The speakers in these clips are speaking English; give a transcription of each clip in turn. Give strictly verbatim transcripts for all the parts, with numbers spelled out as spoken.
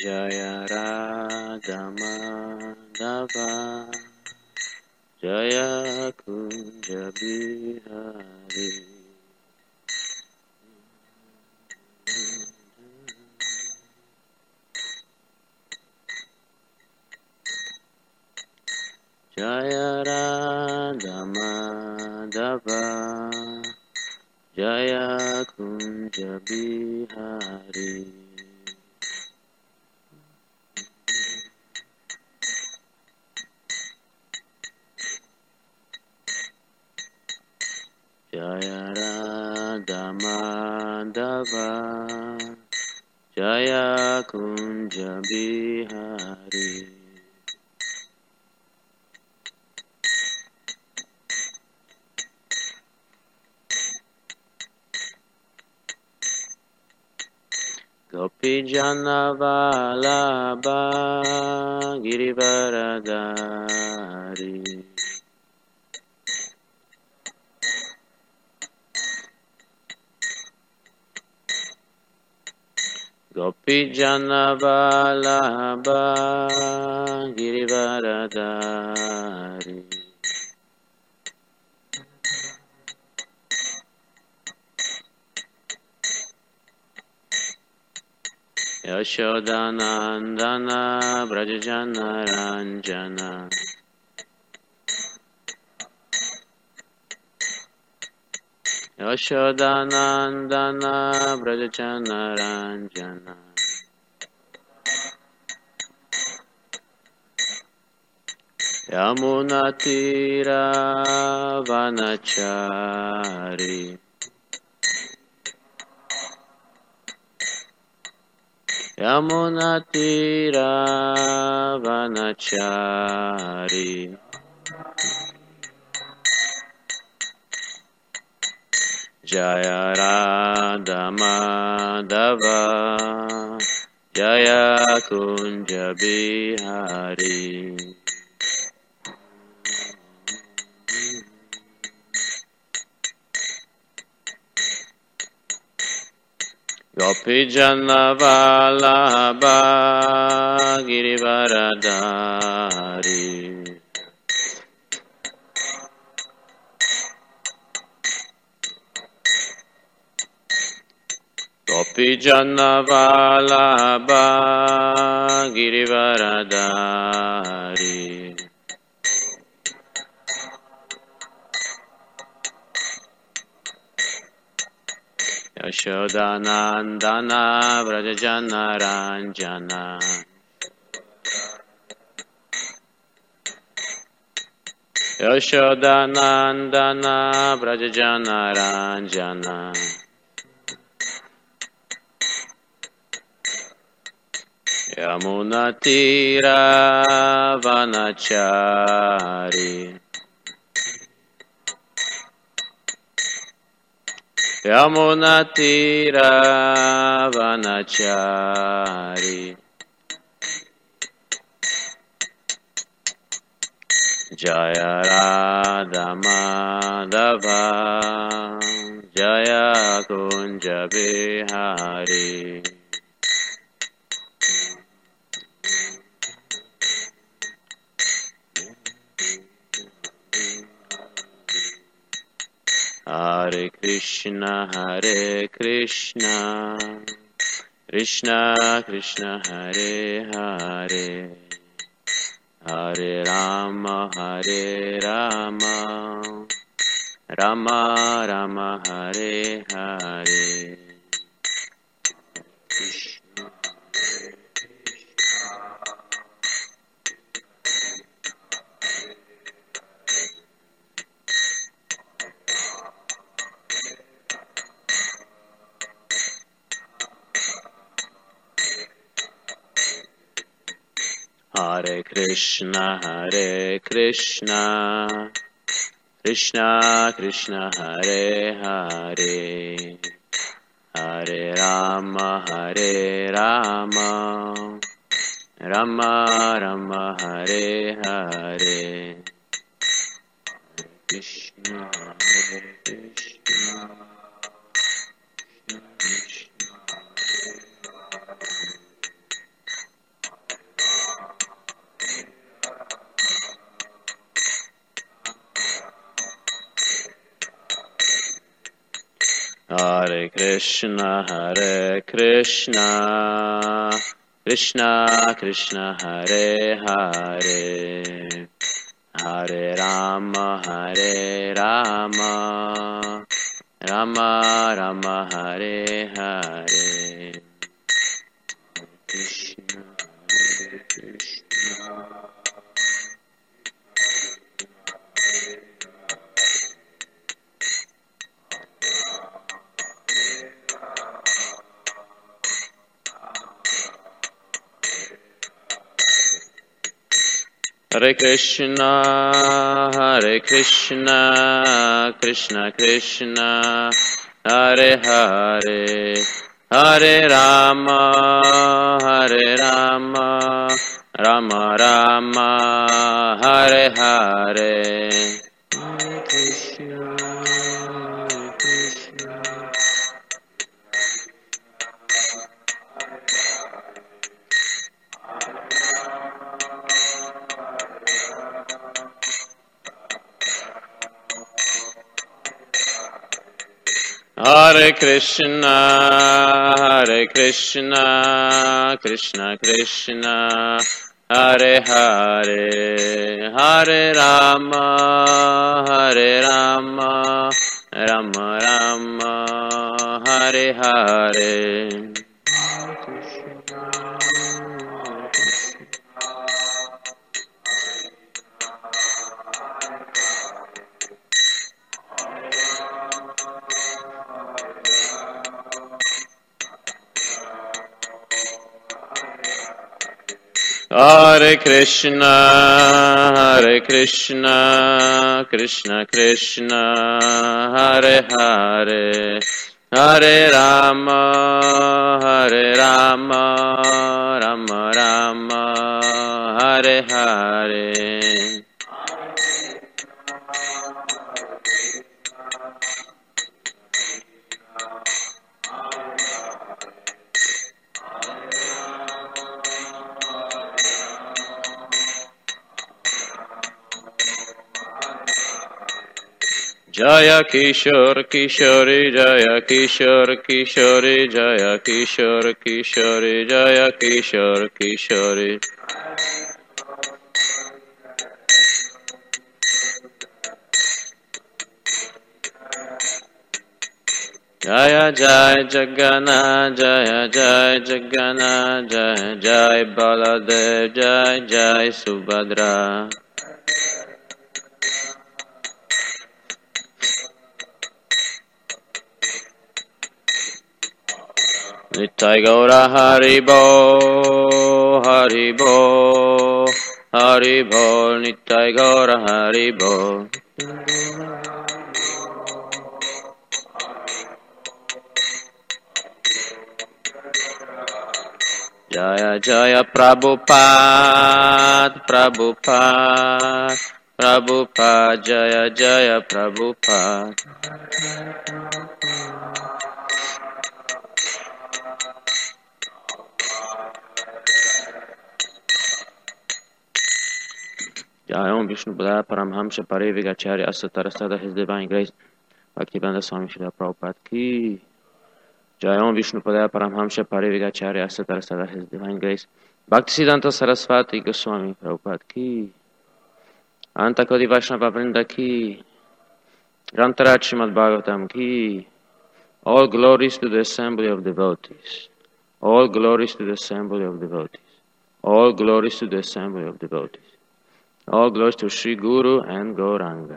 Jaya Radha Madhava Jaya Kunja Bihari. Jaya Radha Madhava Jaya Kunja Bihari. Jaya Radha Madhava Jaya Kunja Bihari. Gopi Jana Vallabha Girivaradari. Gopi Jana Vallabha Girivaradari. Yashodanandana Brajajana Ranjana. Yashodanandana Brajajana Ranjana. Yamunatira Vanachari. Yamunatira Vanachari. Jaya Radha Madhava Jaya Kunja Bihari. Gopi Jana Vallabha Girivaradari. Gopi Jana Vallabha Girivaradari. Yashodanandana Brajajana Ranjana. Yashodanandana Brajajana Ranjana. Yamunatira Vanachari. Yamunatira Vanachari. Jaya Radha Madhava Jaya Kunja Bihari. Hare Krishna, Hare Krishna, Krishna Krishna, Hare Hare, Hare Rama, Hare Rama, Rama Rama, Hare Hare. Krishna, Hare Hare Krishna, Hare Krishna, Krishna Krishna, Hare Hare, Hare Rama, Hare Rama, Rama Rama, Hare Hare. Krishna, Hare Krishna, Krishna Krishna, Hare Hare. Hare Krishna, Hare Krishna, Krishna Krishna, Hare Hare, Hare Rama, Hare Rama, Rama Rama, Hare Hare. Krishna, Hare Krishna. Hare Krishna, Hare Krishna, Krishna Krishna, Hare Hare, Hare Rama, Hare Rama, Rama Rama, Hare Hare. Hare Krishna, Hare Krishna. Hare Krishna, Hare Krishna, Krishna Krishna, Hare Hare, Hare Rama, Hare Rama, Rama Rama, Hare Hare. Hare Krishna, Hare Krishna, Krishna Krishna, Hare Hare, Hare Rama, Hare Rama, Rama Rama, Hare Hare. Jaya Kishore Kishore Jaya Kishore Kishore Jaya Kishore Kishore Jaya Kishore Kishore. Jaya Jaya Jagana Jaya Jaya Jagana Jaya Jaya Baladev Jaya Jaya Subhadra. Nittai Gaura Haribo, Haribo, Haribo, Nittai Gaura Haribo. Jaya Jaya Prabhupada, Prabhupada, Prabhupada, Jaya Jaya Prabhupada. Jaya Om Vishnu Padaya Paramhamsa Parivigacharya Asatarasada, His Divine Grace, Bhaktivedanta Swami Srila Prabhupada Ki. Jaya Om Vishnu Padaya Paramhamsa Parivigacharya Asatarasada, His Divine Grace, Bhaktisiddhanta Saraswati Goswami Prabhupada Ki. Antakodi Vaishnava Vrinda Ki. Grantaraj Srimad Bhagavatam Ki. All glories to the assembly of devotees. All glories to the assembly of devotees. All glories to the assembly of devotees. All glories to Sri Guru and Gauranga.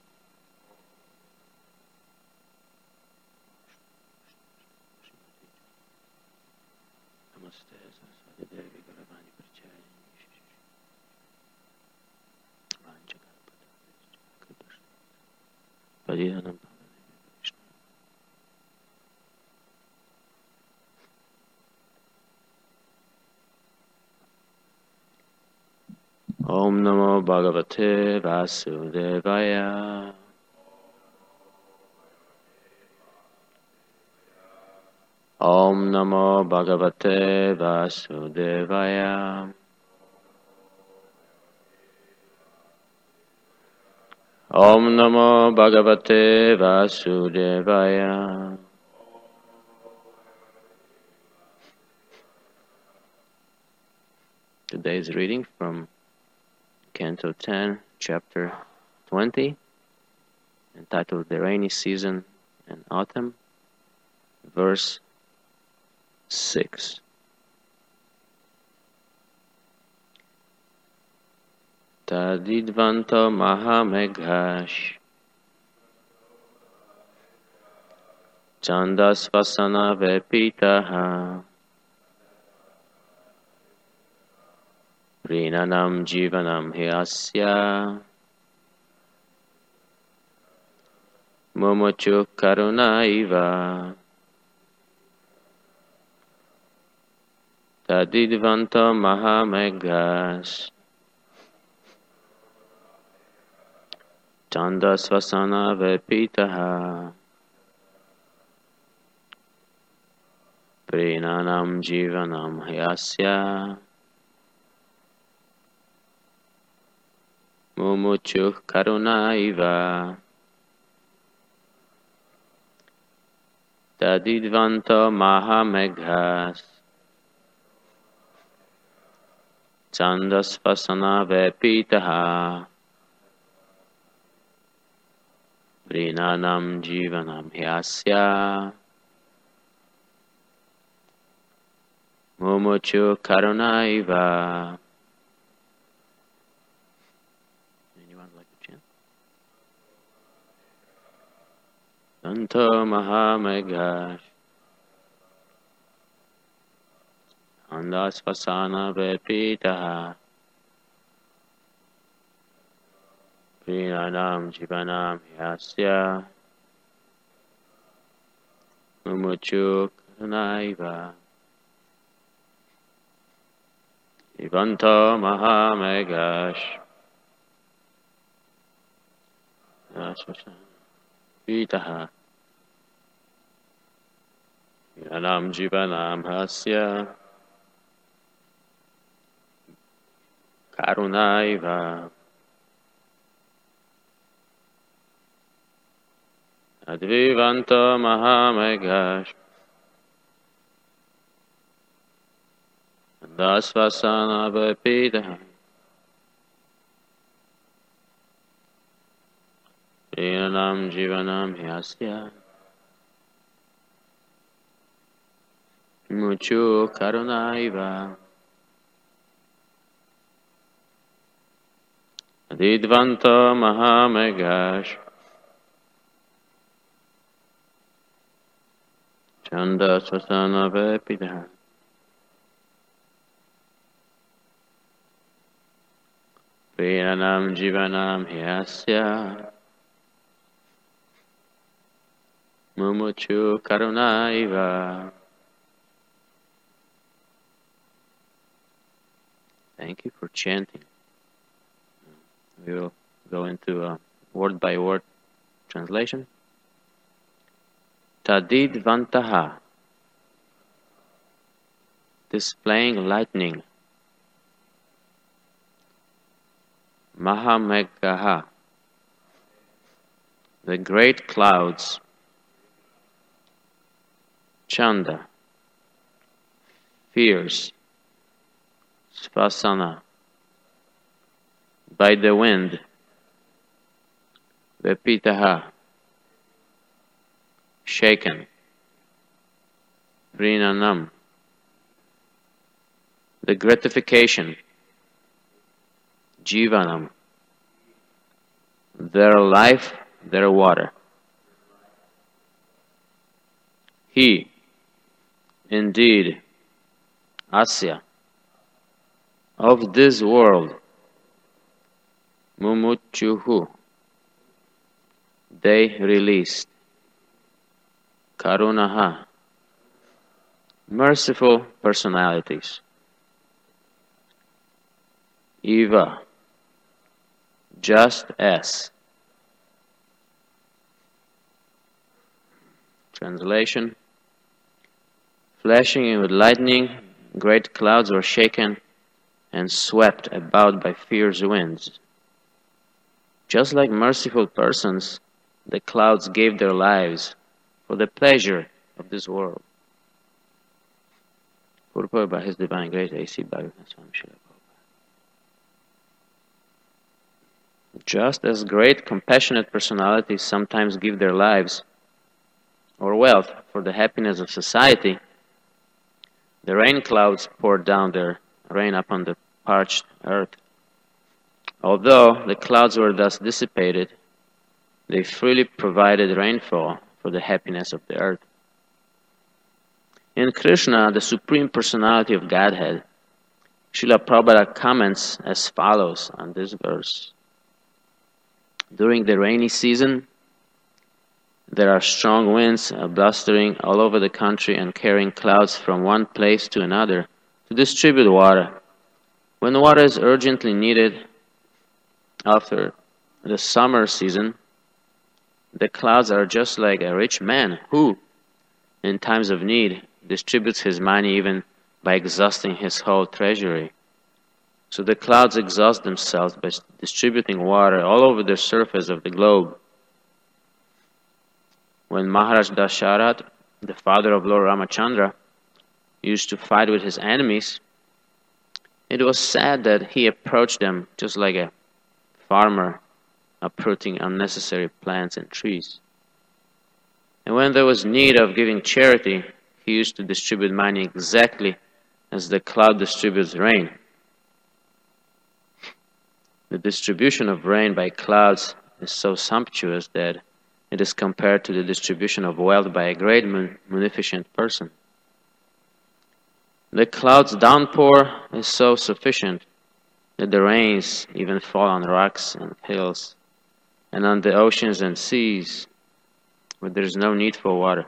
Om Namo Bhagavate Vasudevaya. Om Namo Bhagavate Vasudevaya. Om Namo Bhagavate Vasudevaya. today's reading from Canto ten, Chapter twenty, entitled The Rainy Season and Autumn, verse six. Tadidvanto mahameghash Chandasvasana vepitaha Prinanam jivanam hyasya Mumuchu karuna iva Tadidvanto mahameghash Chandasvasana vepitaha Prinanam jivanam hyasya Mumuchu karuna iva Tadidvanto mahameghas Chandasvasana vepitaha Prinanam jivanam hyasya Mumuchu karuna iva. Anyone like to chant? Santo mahameghash Chandasvasana vepitaha Prinanam jivanam hyasya Mumuchu karuna iva. Ivanto mahameghash Vitaha Yanam jivanam hasya Karunaiva Advivanto mahameghash Dasvasana vepitaha Prinanam jivanam hyasya Muchu karunaiva Adidvanto mahameghash Chandasvasana vepitaha Prinanam jivanam hyasya Mumuchu karunaiva. Thank you for chanting. We will go into a word by word translation. Tadidvantaha, displaying lightning. Mahameghaha, the great clouds. Chanda, fierce. Svasana, by the wind. Vepitaha, shaken. Prinanam, the gratification. Jivanam, their life, their water. He, indeed, Asya, of this world, Mumuchuhu, they released. Karunaha, merciful personalities. Eva, just as. Translation: flashing in with lightning, great clouds were shaken and swept about by fierce winds. Just like merciful persons, the clouds gave their lives for the pleasure of this world. Purport by His Divine Grace, A C Bhagavatam Swami Srila Prabhupada. Just as great, compassionate personalities sometimes give their lives or wealth for the happiness of society, the rain clouds poured down their rain upon the parched earth. Although the clouds were thus dissipated, they freely provided rainfall for the happiness of the earth. In Krishna, the Supreme Personality of Godhead, Srila Prabhupada comments as follows on this verse. During the rainy season, there are strong winds blustering all over the country and carrying clouds from one place to another to distribute water. When water is urgently needed after the summer season, the clouds are just like a rich man who, in times of need, distributes his money even by exhausting his whole treasury. So the clouds exhaust themselves by distributing water all over the surface of the globe. When Maharaj Dasharat, the father of Lord Ramachandra, used to fight with his enemies, it was said that he approached them just like a farmer uprooting unnecessary plants and trees. And when there was need of giving charity, he used to distribute money exactly as the cloud distributes rain. The distribution of rain by clouds is so sumptuous that it is compared to the distribution of wealth by a great munificent person. The cloud's downpour is so sufficient that the rains even fall on rocks and hills and on the oceans and seas where there is no need for water.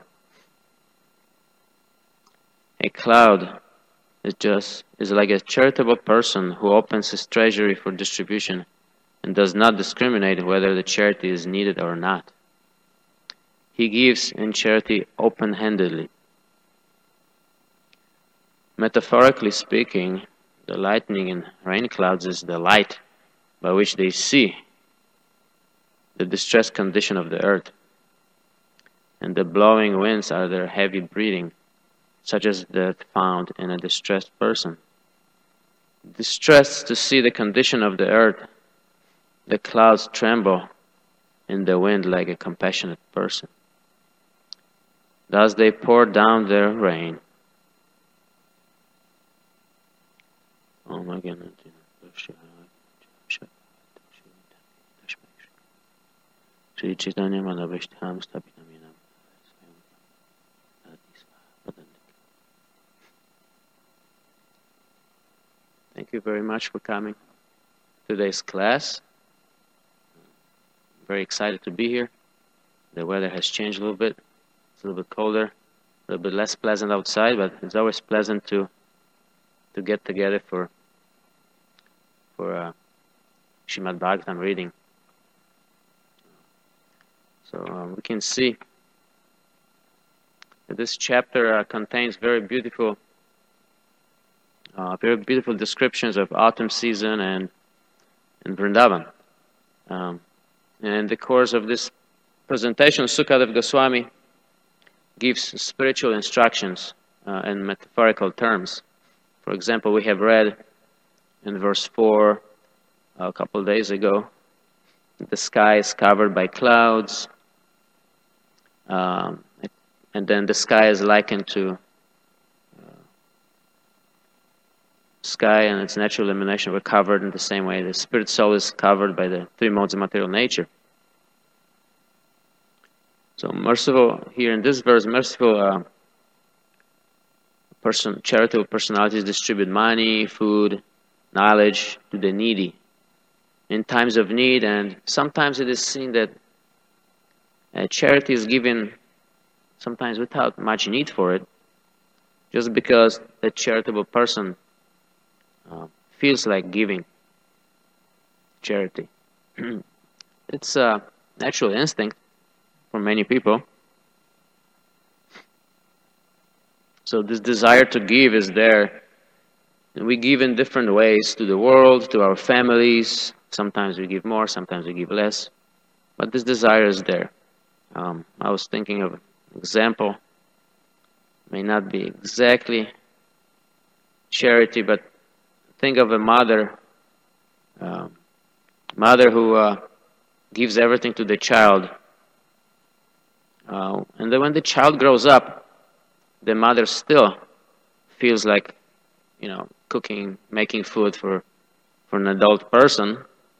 A cloud is just is like a charitable person who opens his treasury for distribution and does not discriminate whether the charity is needed or not. He gives in charity open-handedly. Metaphorically speaking, the lightning in rain clouds is the light by which they see the distressed condition of the earth, and the blowing winds are their heavy breathing, such as that found in a distressed person. Distressed to see the condition of the earth, the clouds tremble in the wind like a compassionate person. Thus they pour down their rain. Oh my goodness. Sri Chaitanya Madhavishtham Stapitam. Thank you very much for coming to today's class. I'm very excited to be here. The weather has changed a little bit. It's a little bit colder, a little bit less pleasant outside, but it's always pleasant to to get together for for uh, Srimad Bhagavatam reading. So um, we can see that this chapter uh, contains very beautiful, uh, very beautiful descriptions of autumn season and and Vrindavan. Um, and in the course of this presentation, Sukadev Goswami gives spiritual instructions uh, in metaphorical terms. For example, we have read in verse four uh, a couple of days ago, the sky is covered by clouds, um, and then the sky is likened to uh, sky and its natural illumination were covered in the same way. The spirit soul is covered by the three modes of material nature. So merciful, here in this verse, merciful uh, person, charitable personalities distribute money, food, knowledge to the needy in times of need, and sometimes it is seen that uh, charity is given sometimes without much need for it, just because the charitable person uh, feels like giving charity. It's a natural instinct for many people. So this desire to give is there. And we give in different ways to the world, to our families. Sometimes we give more, sometimes we give less. But this desire is there. Um, I was thinking of an example. May not be exactly charity, but think of a mother um, mother who uh, gives everything to the child. Uh, and then when the child grows up, the mother still feels like, you know, cooking, making food for, for an adult person.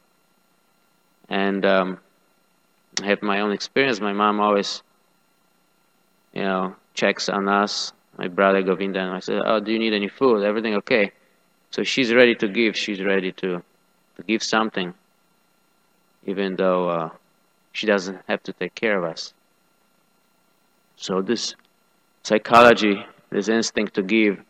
And um, I have my own experience. My mom always, you know, checks on us, my brother Govinda, and I said, oh, do you need any food? Everything okay? So she's ready to give. She's ready to, to give something, even though uh, she doesn't have to take care of us. So this psychology, this instinct to give,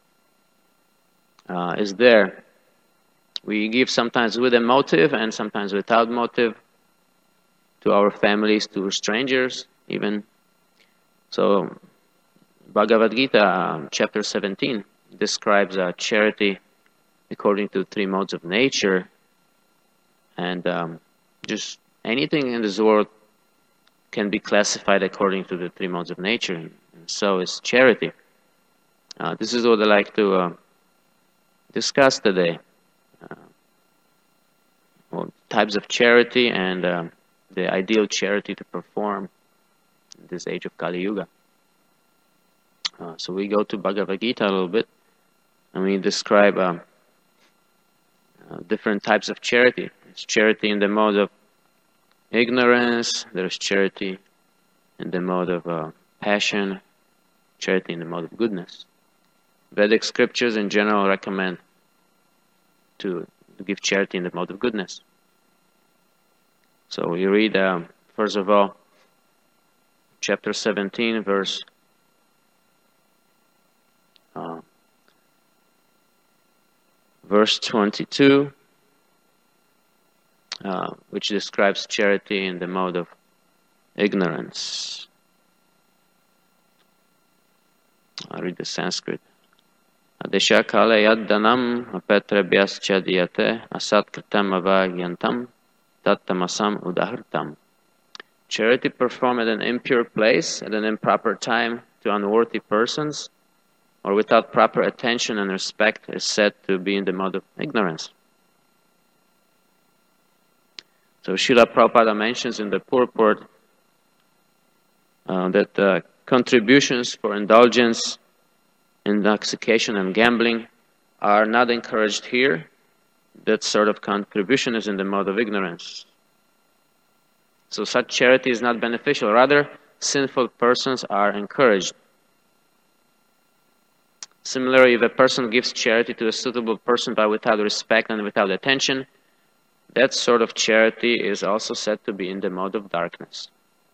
uh, is there. We give sometimes with a motive and sometimes without motive, to our families, to strangers even. So Bhagavad Gita, um, chapter seventeen, describes uh, charity according to three modes of nature. And um, just anything in this world can be classified according to the three modes of nature. And so is charity. Uh, this is what I like to uh, discuss today. Uh, well, types of charity and uh, the ideal charity to perform in this age of Kali Yuga. Uh, so we go to Bhagavad Gita a little bit, and we describe um, uh, different types of charity. It's charity in the mode of ignorance, there's charity in the mode of uh, passion, charity in the mode of goodness. Vedic scriptures in general recommend to, to give charity in the mode of goodness. So we read, um, first of all, chapter seventeen, verse uh, verse twenty-two, uh, which describes charity in the mode of ignorance. I read the Sanskrit. Adesha kale yaddanam apetrebhyas chadiyate asat kritam avagyantam tattamasam udahartam. Charity performed at an impure place, at an improper time, to unworthy persons, or without proper attention and respect, is said to be in the mode of ignorance. So Srila Prabhupada mentions in the purport uh, that uh, contributions for indulgence, intoxication, and gambling are not encouraged here. That sort of contribution is in the mode of ignorance. So such charity is not beneficial. Rather, sinful persons are encouraged. Similarly, if a person gives charity to a suitable person but without respect and without attention, that sort of charity is also said to be in the mode of darkness.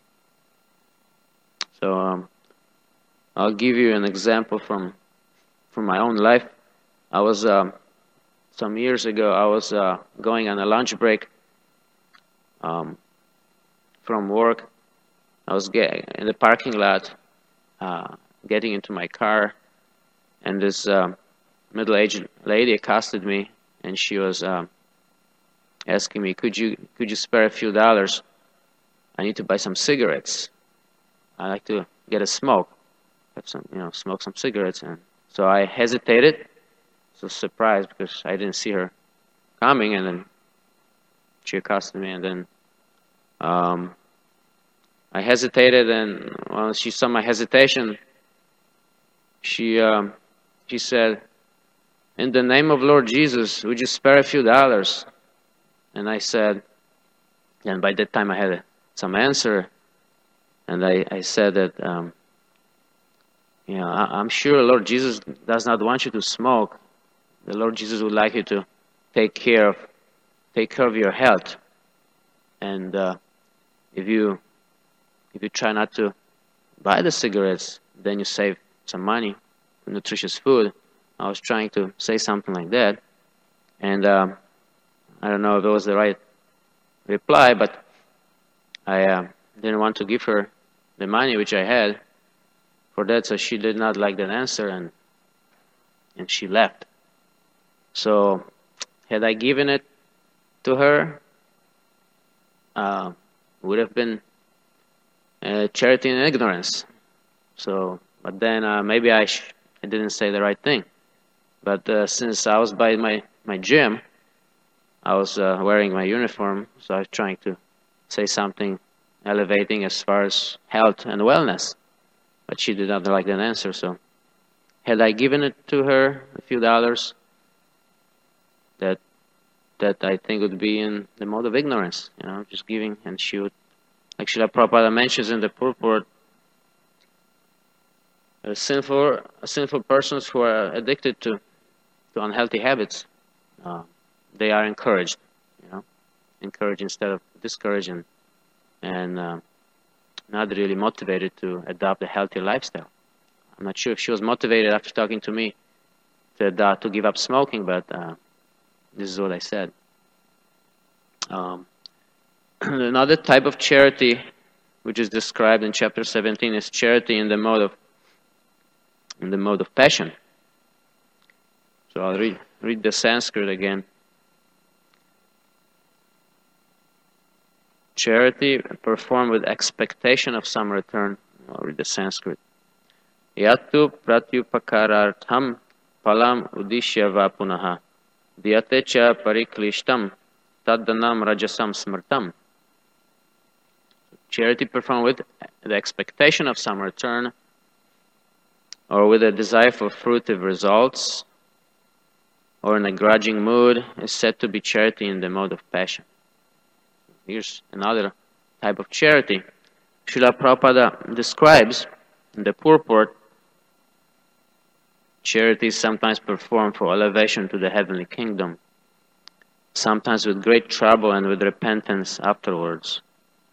So um, I'll give you an example from from my own life. I was um, some years ago. I was uh, going on a lunch break um, from work. I was get, in the parking lot, uh, getting into my car, and this uh, middle-aged lady accosted me, and she was uh, asking me, "Could you could you spare a few dollars? I need to buy some cigarettes. I like to get a smoke, have some, you know, smoke some cigarettes." And so I hesitated, so surprised because I didn't see her coming, and then she accosted me, and then um, I hesitated, and when she saw my hesitation, she um, she said, "In the name of Lord Jesus, would you spare a few dollars?" And I said, and by that time I had some answer, and I, I said that, um, you know, I, I'm sure Lord Jesus does not want you to smoke. The Lord Jesus would like you to take care of, take care of your health. And uh, if you, if you try not to buy the cigarettes, then you save some money for nutritious food. I was trying to say something like that, and um, I don't know if it was the right reply, but I uh, didn't want to give her the money which I had for that, so she did not like that answer, and and she left. So had I given it to her, uh, would have been uh, charity in ignorance. So, but then uh, maybe I sh I didn't say the right thing. But uh, since I was by my my gym, I was uh, wearing my uniform, so I was trying to say something elevating as far as health and wellness. But she did not like that answer, so had I given it to her, a few dollars, that that I think would be in the mode of ignorance, you know, just giving, and she would, like Srila Prabhupada mentions in the purport, uh, sinful, sinful persons who are addicted to, to unhealthy habits, uh, they are encouraged, you know, encouraged instead of discouraged, and, and uh, not really motivated to adopt a healthy lifestyle. I'm not sure if she was motivated after talking to me to adopt, to give up smoking, but uh, this is what I said. Um, another type of charity, which is described in chapter seventeen, is charity in the mode of in the mode of passion. So I'll read read the Sanskrit again. Charity performed with expectation of some return. I'll read the Sanskrit. Yattu pratyupakarartham palam udishya va punaha diyate cha pariklishtam taddanam rajasam smrtam. Charity performed with the expectation of some return or with a desire for fruitive results or in a grudging mood is said to be charity in the mode of passion. Here's another type of charity. Srila Prabhupada describes in the purport, charity is sometimes performed for elevation to the heavenly kingdom, sometimes with great trouble and with repentance afterwards.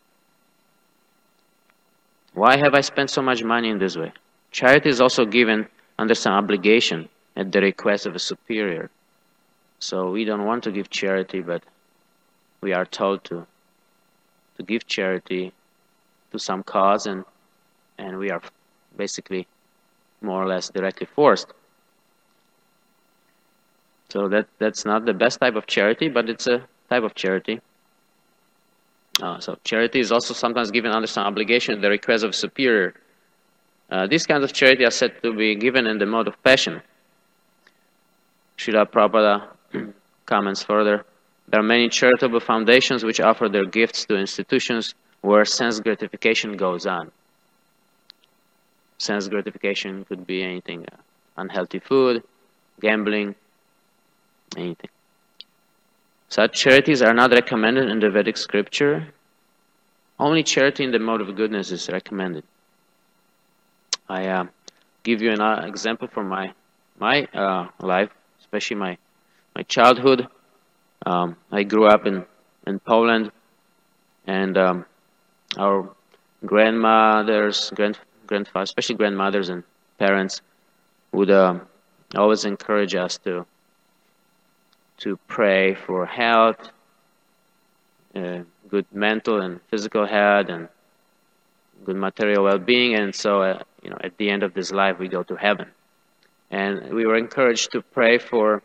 Why have I spent so much money in this way? Charity is also given under some obligation at the request of a superior. So we don't want to give charity, but we are told to to give charity to some cause, and and we are basically more or less directly forced. So that that's not the best type of charity, but it's a type of charity. Uh, so charity is also sometimes given under some obligation at the request of a superior. Uh, these kinds of charity are said to be given in the mode of passion. Srila Prabhupada comments further, there are many charitable foundations which offer their gifts to institutions where sense gratification goes on. Sense gratification could be anything, uh, unhealthy food, gambling, anything. Such charities are not recommended in the Vedic scripture. Only charity in the mode of goodness is recommended. I uh, give you an uh, example from my my uh, life, especially my my childhood. Um, I grew up in in Poland, and um, our grandmothers, grand grandfathers, especially grandmothers and parents, would uh, always encourage us to to pray for health, uh, good mental and physical health, and good material well-being, and so uh, you know, at the end of this life, we go to heaven. And we were encouraged to pray for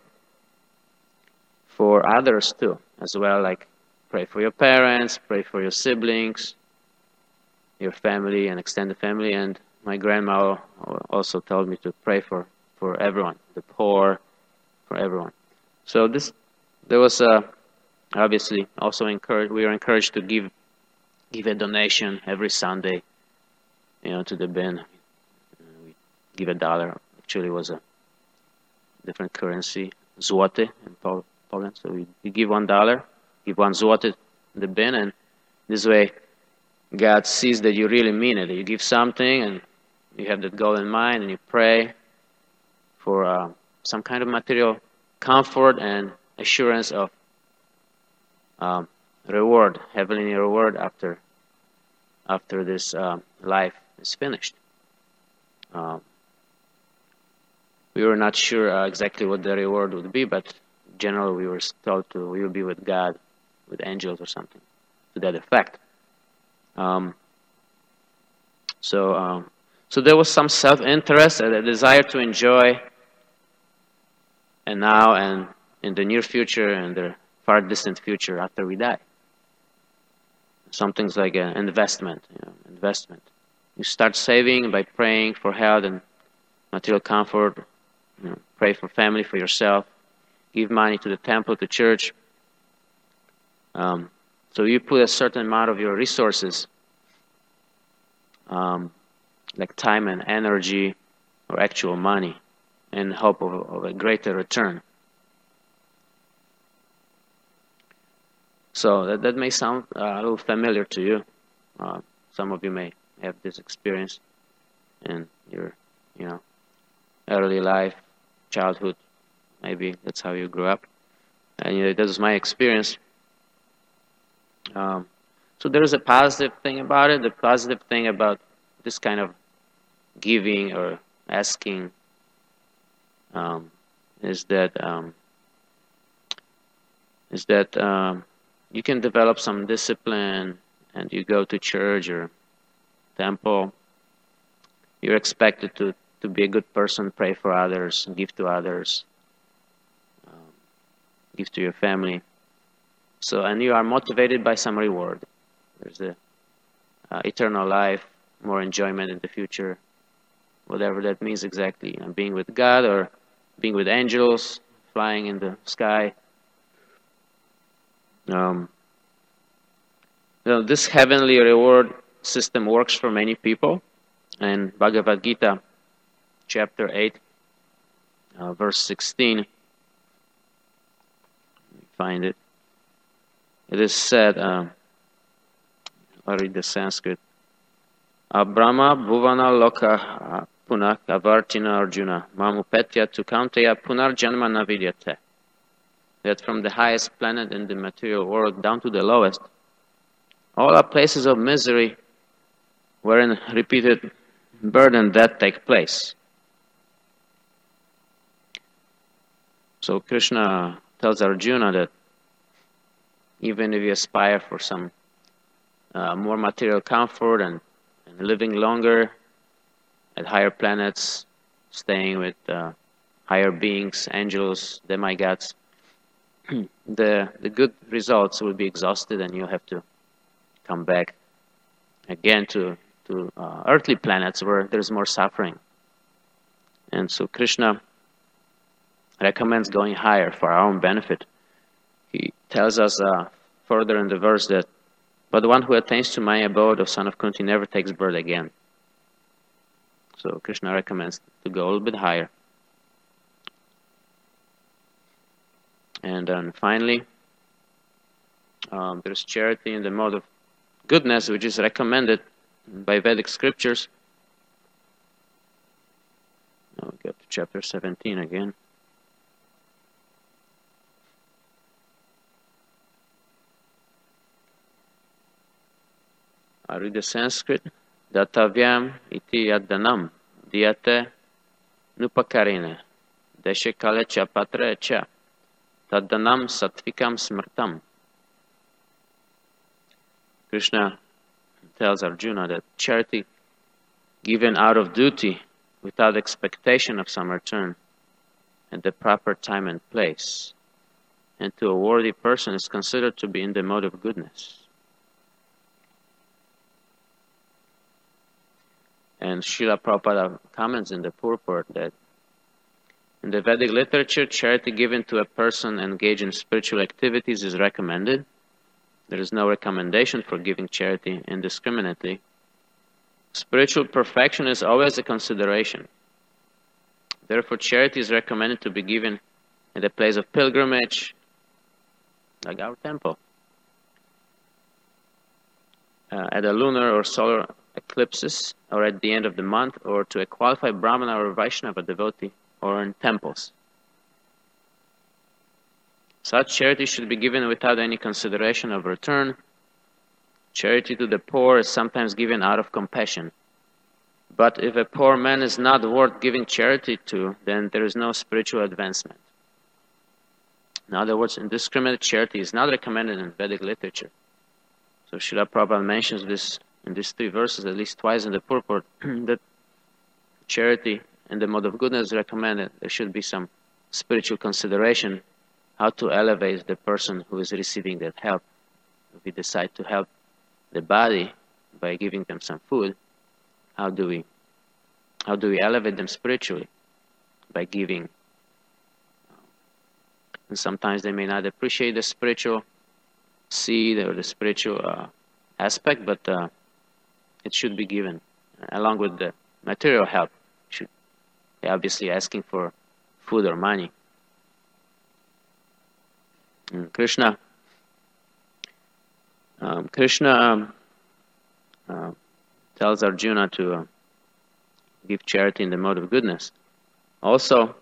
for others too, as well, like pray for your parents, pray for your siblings, your family and extended family. And my grandma also told me to pray for for everyone, the poor, for everyone. So this, there was uh, obviously also encouraged. We were encouraged to give give a donation every Sunday, you know, to the bin. We give a dollar. Actually, it was a different currency, złoty in Pol Poland. So we, we give one dollar, give one złoty in the bin, and this way, God sees that you really mean it. You give something, and you have that goal in mind, and you pray for uh, some kind of material comfort and assurance of um, reward, heavenly reward after after this uh, life is finished. Um, we were not sure uh, exactly what the reward would be, but generally we were told to we will be with God, with angels or something to that effect. Um, so, um, so there was some self-interest and a desire to enjoy, and now and in the near future and the far distant future after we die. Something's like an investment, you know, investment. You start saving by praying for health and material comfort. You know, pray for family, for yourself. Give money to the temple, to church. Um, so you put a certain amount of your resources, um, like time and energy or actual money, in hope of, of a greater return. So that, that may sound uh, a little familiar to you. Uh, some of you may have this experience in your, you know, early life, childhood. Maybe that's how you grew up. And you know, that was my experience. Um, so there is a positive thing about it. The positive thing about this kind of giving or asking um, is that um, is that um, you can develop some discipline, and you go to church or temple. You're expected to to be a good person, pray for others, give to others, um, give to your family. So, and you are motivated by some reward. There's the uh, eternal life, more enjoyment in the future, whatever that means exactly. You know, being with God or being with angels, flying in the sky. Um, you know, this heavenly reward system works for many people. And Bhagavad Gita, chapter eight, uh, verse sixteen, let me find it. It is said, uh, I'll read the Sanskrit. Brahma bhuvana loka punak avartina arjuna mamupetya tu kaunteya punar janma navidyate. That from the highest planet in the material world down to the lowest, all are places of misery wherein repeated birth and death take place. So Krishna tells Arjuna that even if you aspire for some uh, more material comfort and, and living longer at higher planets, staying with uh, higher beings, angels, demigods, the the good results will be exhausted, and you have to come back again to to uh, earthly planets where there's more suffering. And so Krishna recommends going higher for our own benefit. He tells us uh, further in the verse that, but the one who attains to my abode, O son of Kunti, never takes birth again. So Krishna recommends to go a little bit higher. And then finally, um, there's charity in the mode of goodness, which is recommended by Vedic scriptures. Now we go to chapter seventeen again. I read the Sanskrit. Datavyam iti yaddanam diyate nupakarine deshekale cha patre cha taddanam satvikam smartam. Krishna tells Arjuna that charity given out of duty without expectation of some return at the proper time and place and to a worthy person is considered to be in the mode of goodness. And Srila Prabhupada comments in the purport that in the Vedic literature, charity given to a person engaged in spiritual activities is recommended. There is no recommendation for giving charity indiscriminately. Spiritual perfection is always a consideration. Therefore, charity is recommended to be given at a place of pilgrimage, like our temple, uh, at a lunar or solar eclipses, or at the end of the month, or to a qualified Brahmana or Vaishnava devotee, or in temples. Such charity should be given without any consideration of return. Charity to the poor is sometimes given out of compassion. But if a poor man is not worth giving charity to, then there is no spiritual advancement. In other words, indiscriminate charity is not recommended in Vedic literature. So Srila Prabhupada mentions this in these three verses at least twice in the purport, that charity in the mode of goodness is recommended. There should be some spiritual consideration how to elevate the person who is receiving that help. If we decide to help the body by giving them some food, how do we how do we elevate them spiritually? By giving. And sometimes they may not appreciate the spiritual seed or the spiritual uh, aspect, but uh, it should be given along with the material help. Should be obviously asking for food or money. And Krishna, um, Krishna um, uh, tells Arjuna to uh, give charity in the mode of goodness. Also,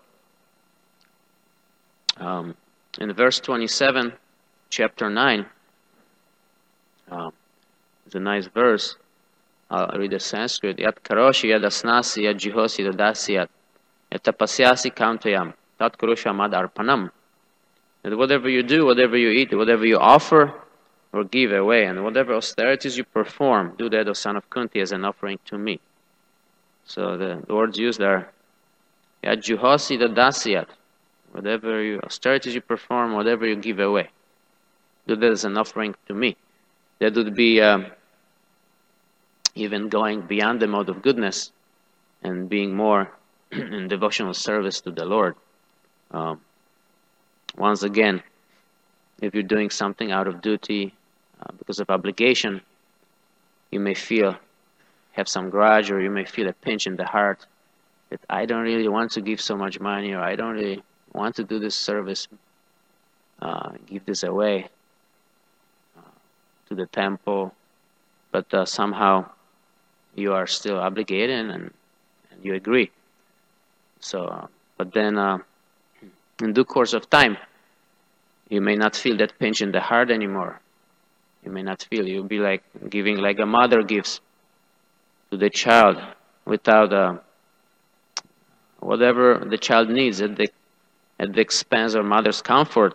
um, in verse twenty-seven, chapter nine, uh, it's a nice verse. I'll read the Sanskrit. Yat karoshi yad asnasi yad jihosi dadasi yat yat tapasyasi kantayam tat kurusha mad arpanam. And whatever you do, whatever you eat, whatever you offer or give away, and whatever austerities you perform, do that, O son of Kunti, as an offering to me. So the, the words used are yad jihosi dadasi yat. Whatever you, austerities you perform, whatever you give away, do that as an offering to me. That would be um, even going beyond the mode of goodness and being more in devotional service to the Lord. Um, once again, if you're doing something out of duty, uh, because of obligation, you may feel, have some grudge, or you may feel a pinch in the heart that I don't really want to give so much money, or I don't really want to do this service, uh, give this away uh, to the temple, but uh, somehow you are still obligated and, and you agree. So, uh, but then uh, in due course of time, you may not feel that pinch in the heart anymore. You may not feel, you'll be like giving like a mother gives to the child without uh, whatever the child needs at the at the expense of mother's comfort,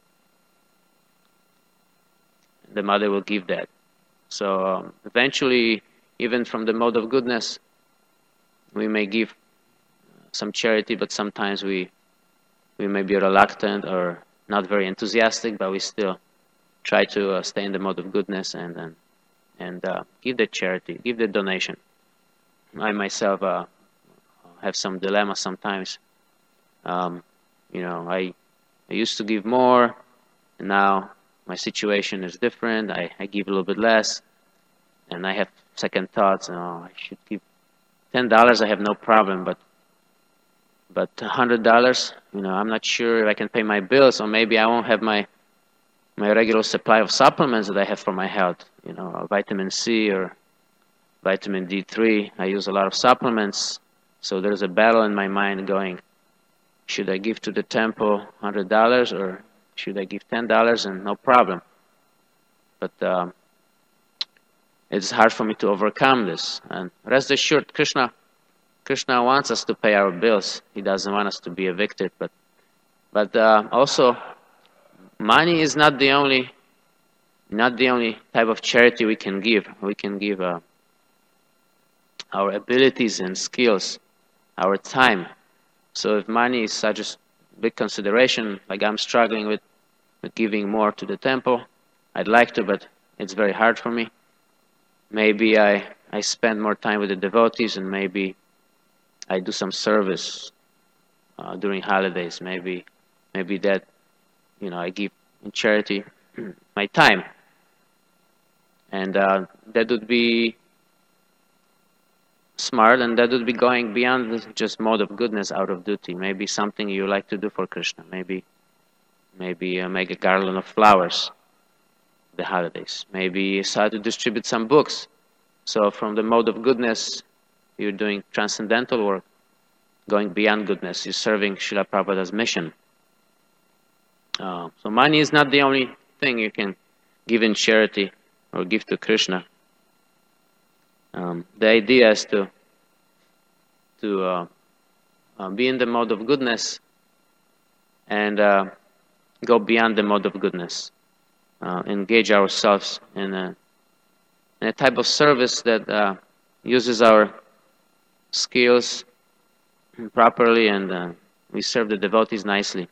the mother will give that. So um, eventually, even from the mode of goodness, we may give some charity, but sometimes we we may be reluctant or not very enthusiastic, but we still try to uh, stay in the mode of goodness and and, and uh, give the charity, give the donation. I myself uh, have some dilemma sometimes. Um, You know, I, I used to give more, and now my situation is different. I, I give a little bit less, and I have second thoughts. Oh, I should give ten dollars. I have no problem, but but a hundred dollars. You know, I'm not sure if I can pay my bills, or maybe I won't have my my regular supply of supplements that I have for my health. You know, vitamin C or vitamin D three. I use a lot of supplements, so there's a battle in my mind going. Should I give to the temple one hundred dollars, or should I give ten dollars and no problem? But um, it's hard for me to overcome this. And rest assured, Krishna, Krishna wants us to pay our bills. He doesn't want us to be evicted. But, but uh, also, money is not the only, not the only type of charity we can give. We can give uh, our abilities and skills, our time. So if money is such a big consideration, like I'm struggling with, with giving more to the temple, I'd like to, but it's very hard for me. Maybe I, I spend more time with the devotees, and maybe I do some service uh, during holidays. Maybe, maybe that, you know, I give in charity my time. And uh, that would be smart, and that would be going beyond just mode of goodness out of duty. Maybe something you like to do for Krishna. Maybe maybe uh, make a garland of flowers the holidays. Maybe start to distribute some books. So from the mode of goodness, you're doing transcendental work, going beyond goodness. You're serving Srila Prabhupada's mission. Uh, so money is not the only thing you can give in charity or give to Krishna. Um, the idea is to to uh, uh, be in the mode of goodness and uh, go beyond the mode of goodness. Uh, engage ourselves in a, in a type of service that uh, uses our skills properly, and uh, we serve the devotees nicely.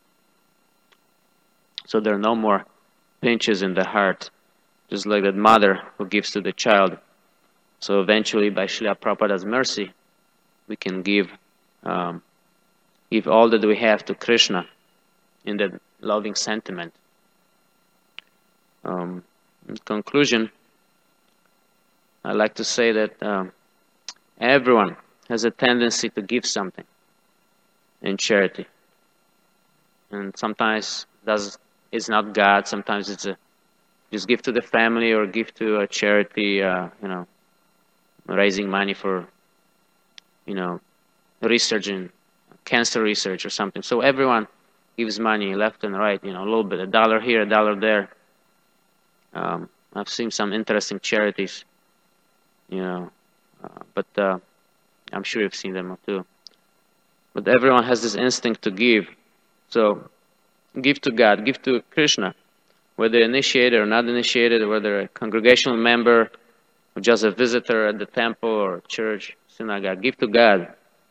So there are no more pinches in the heart, just like that mother who gives to the child. So eventually, by Srila Prabhupada's mercy, we can give um, give all that we have to Krishna in that loving sentiment. Um, in conclusion, I like to say that um, everyone has a tendency to give something in charity, and sometimes does it's not God. Sometimes it's a just give to the family or give to a charity. Uh, you know, raising money for you know research in cancer research or something. So everyone gives money left and right. You know, a little bit, a dollar here, a dollar there. Um, I've seen some interesting charities. You know, uh, but uh, I'm sure you've seen them too. But everyone has this instinct to give. So give to God, give to Krishna, whether initiated or not initiated, whether a congregational member or just a visitor at the temple or church, synagogue, give to God.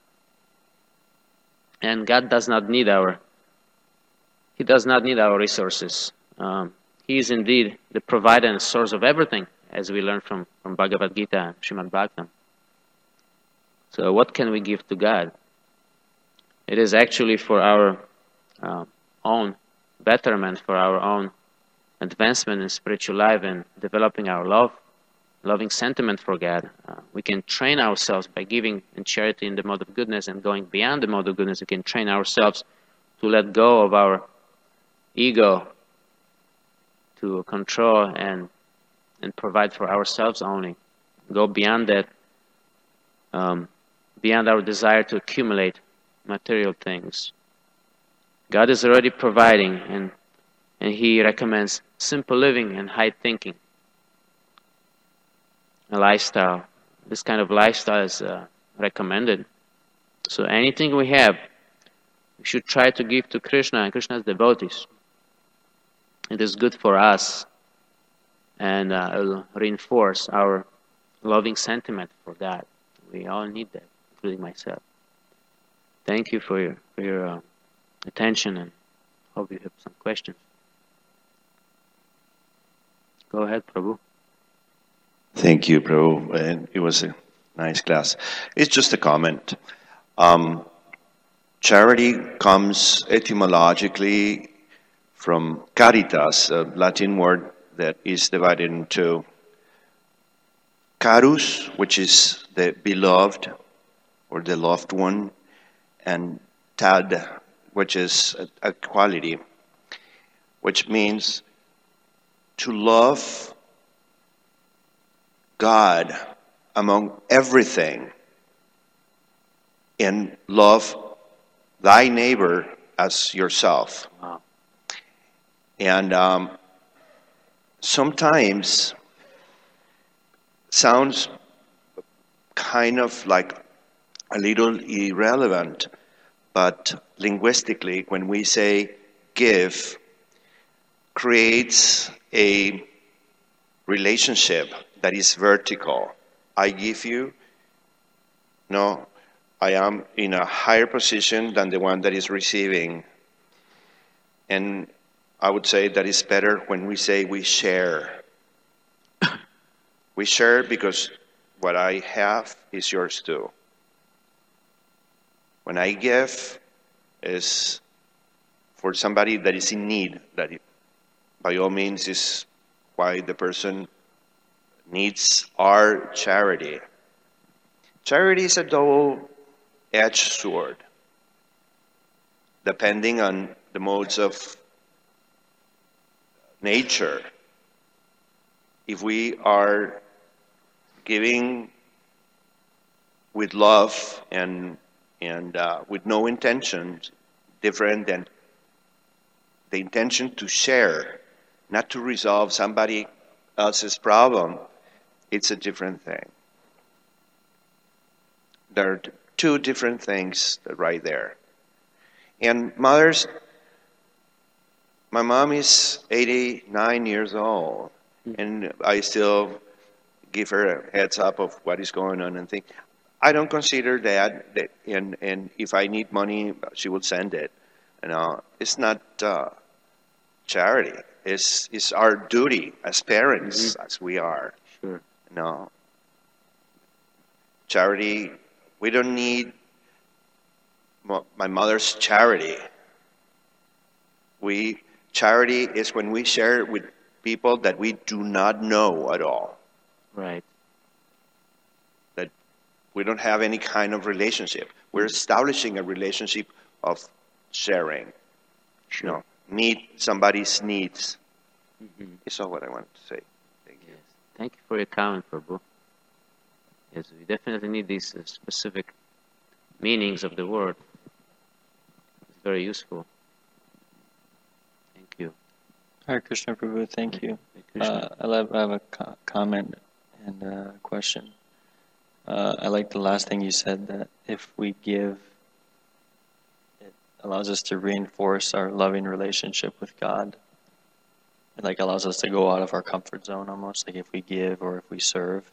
And God does not need our, He does not need our resources. Um, he is indeed the provider and source of everything, as we learn from, from Bhagavad Gita and Srimad Bhagavatam. So what can we give to God? It is actually for our uh, own betterment, for our own advancement in spiritual life and developing our love, loving sentiment for God. Uh, we can train ourselves by giving in charity in the mode of goodness and going beyond the mode of goodness. We can train ourselves to let go of our ego, to control and and provide for ourselves only. Go beyond that, um, beyond our desire to accumulate material things. God is already providing, and and He recommends simple living and high thinking. A lifestyle. This kind of lifestyle is uh, recommended. So anything we have, we should try to give to Krishna and Krishna's devotees. It is good for us, and uh, it will reinforce our loving sentiment for God. We all need that, including myself. Thank you for your for your uh, attention, and hope you have some questions. Go ahead, Prabhu. Thank you, Prabhu. And it was a nice class. It's just a comment. Um, charity comes etymologically from caritas, a Latin word that is divided into carus, which is the beloved or the loved one, and tad, which is a, a quality, which means to love God among everything and love thy neighbor as yourself. Wow. And um, sometimes sounds kind of like a little irrelevant, but linguistically, when we say give, creates a relationship that is vertical. I give you, no, I am in a higher position than the one that is receiving. And I would say that it's better when we say we share. We share because what I have is yours too. When I give is for somebody that is in need, that it, by all means is why the person needs our charity. Charity is a double-edged sword, depending on the modes of nature. If we are giving with love and and uh, with no intention different than the intention to share, not to resolve somebody else's problem, it's a different thing. There are two different things right there. And mothers, my mom is eighty-nine years old, and I still give her a heads up of what is going on and think. I don't consider that, that and, and if I need money, she will send it. You know, it's not uh, charity. It's, it's our duty as parents, mm-hmm. as we are. Sure. You know, charity, we don't need my mother's charity. We charity is when we share with people that we do not know at all. Right. That we don't have any kind of relationship. We're establishing a relationship of sharing. Sure. You know, meet somebody's needs. Mm-hmm. Is all what I wanted to say. Thank you. Yes. Thank you for your comment, Prabhu. Yes, we definitely need these uh, specific meanings of the word. It's very useful. Thank you. Hare Krishna Prabhu, thank you. Hare Krishna. Uh, I, love, I have a co- comment and a question. Uh, I like the last thing you said, that if we give, it allows us to reinforce our loving relationship with God. It like allows us to go out of our comfort zone almost, like if we give or if we serve.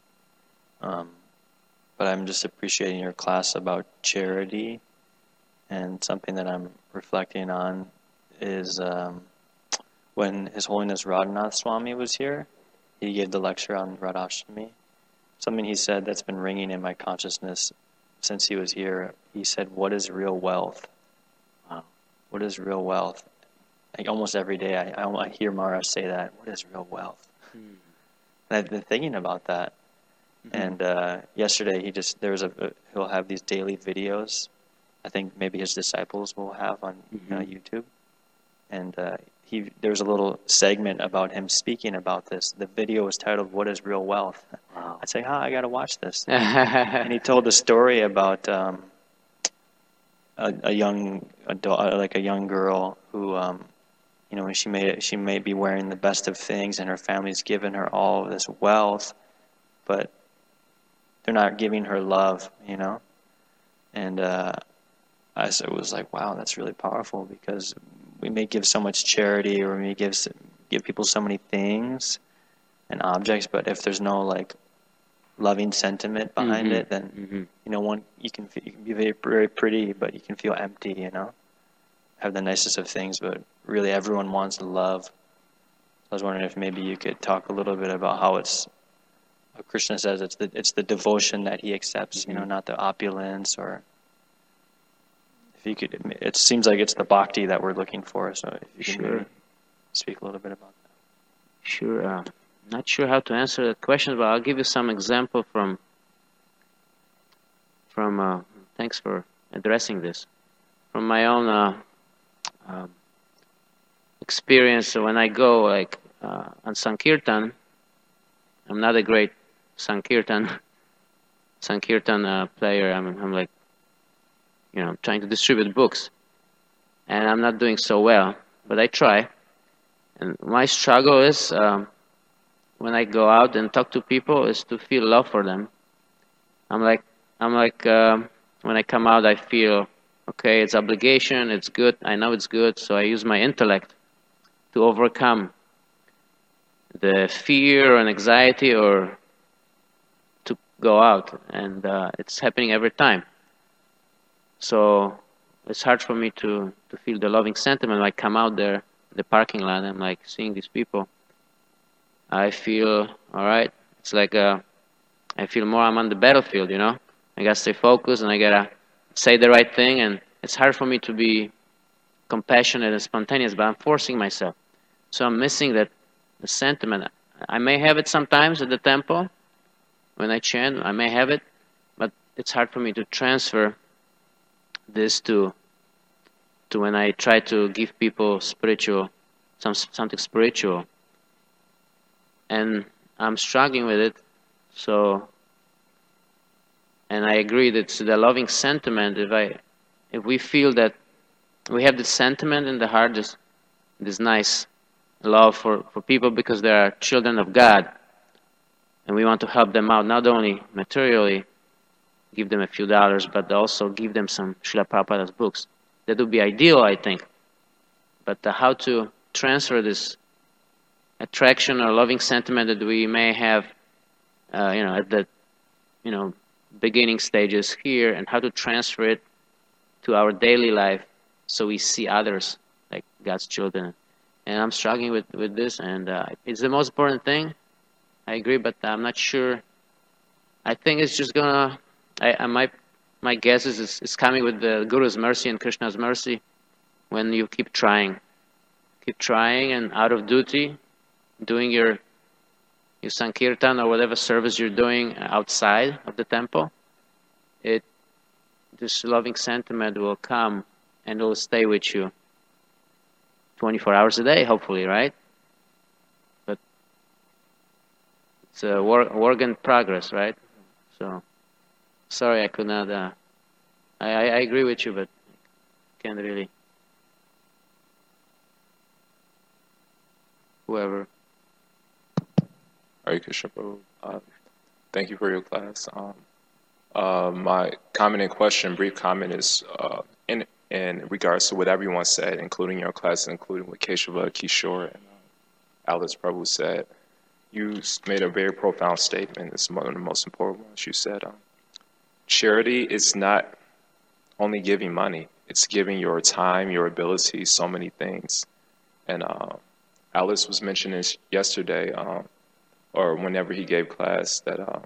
Um, but I'm just appreciating your class about charity, and something that I'm reflecting on is um, when His Holiness Radhanath Swami was here, he gave the lecture on Radhashtami. Something he said that's been ringing in my consciousness since he was here. He said, "What is real wealth?" Wow. What is real wealth? Like almost every day I, I, I hear Mara say that. What is real wealth? Hmm. And I've been thinking about that. Mm-hmm. And uh, yesterday he just, there was a, he'll have these daily videos. I think maybe his disciples will have on mm-hmm. uh, YouTube. And uh, he there was a little segment about him speaking about this. The video was titled, "What is Real Wealth?" Wow. I'd say, "Oh, I got to watch this." And he told a story about um, a, a young adult, like a young girl who, um, you know, she may she may be wearing the best of things, and her family's given her all of this wealth, but they're not giving her love, you know. And uh, I was like, wow, that's really powerful, because we may give so much charity, or we may give give people so many things and objects, but if there's no like loving sentiment behind mm-hmm. it, then mm-hmm. you know, one you can you can be very very pretty, but you can feel empty, you know. Have the nicest of things, but really everyone wants love. So I was wondering if maybe you could talk a little bit about how it's, how Krishna says it's the it's the devotion that he accepts, mm-hmm. you know, not the opulence, or if you could, it seems like it's the bhakti that we're looking for. So if you could sure. maybe speak a little bit about that. Sure. Uh, not sure how to answer that question, but I'll give you some example from. From uh, thanks for addressing this. From my own uh, um, experience, when I go like uh, on Sankirtan, I'm not a great Sankirtan Sankirtan uh, player. I'm, I'm like, you know, trying to distribute books, and I'm not doing so well, but I try. And my struggle is um, when I go out and talk to people is to feel love for them. I'm like, I'm like, um, when I come out, I feel, okay, it's obligation, it's good, I know it's good, so I use my intellect to overcome the fear and anxiety, or to go out, and uh, it's happening every time. So it's hard for me to, to feel the loving sentiment. When I come out there, the parking lot, I'm like seeing these people. I feel, all right, it's like a, I feel more I'm on the battlefield, you know. I gotta stay focused, and I gotta say the right thing, and it's hard for me to be compassionate and spontaneous, but I'm forcing myself. So I'm missing that, the sentiment. I may have it sometimes at the temple, when I chant, I may have it, but it's hard for me to transfer this to to when I try to give people spiritual, some something spiritual. And I'm struggling with it, so, and I agree that the loving sentiment, if I, if we feel that we have this sentiment in the heart, this, this nice love for, for people because they are children of God, and we want to help them out, not only materially, give them a few dollars, but also give them some Srila Prabhupada's books. That would be ideal, I think. But uh, how to transfer this attraction or loving sentiment that we may have, uh, you know, at the, you know, beginning stages here, and how to transfer it to our daily life, so we see others like God's children. And I'm struggling with with this, and uh, it's the most important thing. I agree, but I'm not sure. I think it's just gonna. I, I might. My guess is it's, it's coming with the Guru's mercy and Krishna's mercy. When you keep trying, keep trying, and out of duty, doing your, your Sankirtan or whatever service you're doing outside of the temple, it this loving sentiment will come and it will stay with you twenty-four hours a day, hopefully, right? But it's a work, work in progress, right? So, sorry I could not, uh, I, I, I agree with you, but can't really. Whoever. Hare Krishna Prabhu. Uh, thank you for your class. Um, uh, my comment and question, brief comment, is uh, in in regards to what everyone said, including your class, including what Keshava, Kishore, and uh, Alice Prabhu said. You s- made a very profound statement. It's one of the most important ones. You said, um, charity is not only giving money; it's giving your time, your ability, so many things. And uh, Alice was mentioning this yesterday. Um, or whenever he gave class, that uh,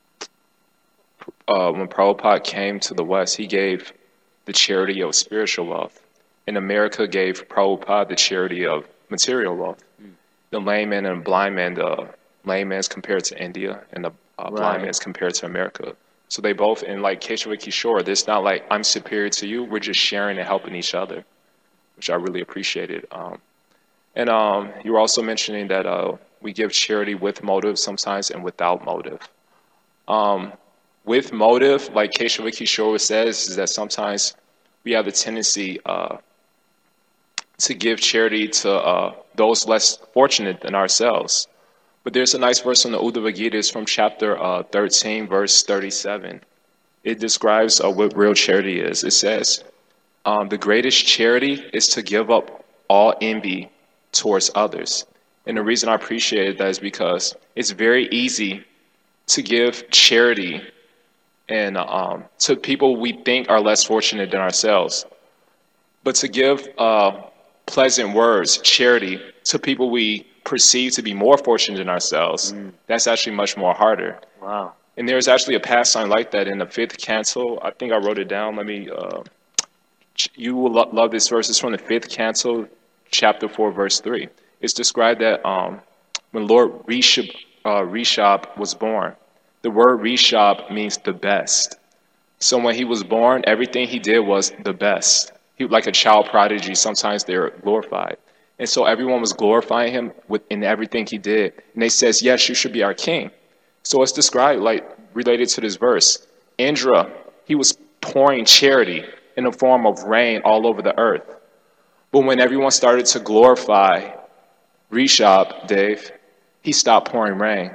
uh, when Prabhupada came to the West, he gave the charity of spiritual wealth. And America gave Prabhupada the charity of material wealth. Mm. The layman and blind man, the layman is compared to India, and the uh, blind Right. man is compared to America. So they both, in like Keshava Kishore, it's not like I'm superior to you, we're just sharing and helping each other, which I really appreciated. Um, and um, you were also mentioning that uh, we give charity with motive sometimes and without motive. Um, with motive, like Keshava Kishore says, is that sometimes we have the tendency uh, to give charity to uh, those less fortunate than ourselves. But there's a nice verse in the Uddhava Gita, it's from chapter uh, thirteen, verse thirty-seven. It describes uh, what real charity is. It says, um, the greatest charity is to give up all envy towards others. And the reason I appreciate that is because it's very easy to give charity and um, to people we think are less fortunate than ourselves. But to give uh, pleasant words, charity, to people we perceive to be more fortunate than ourselves, Mm. that's actually much more harder. Wow. And there's actually a pastime like that in the fifth canto. I think I wrote it down. Let me, uh, ch- you will lo- love this verse. It's from the fifth canto, chapter four, verse three. It's described that um, when Lord Rishab, uh, Rishab was born, the word Rishab means the best. So when he was born, everything he did was the best. He, like a child prodigy, sometimes they're glorified. And so everyone was glorifying him with, in everything he did. And they says, yes, you should be our king. So it's described, like, related to this verse. Indra, he was pouring charity in the form of rain all over the earth. But when everyone started to glorify Rishab, Dave, he stopped pouring rain.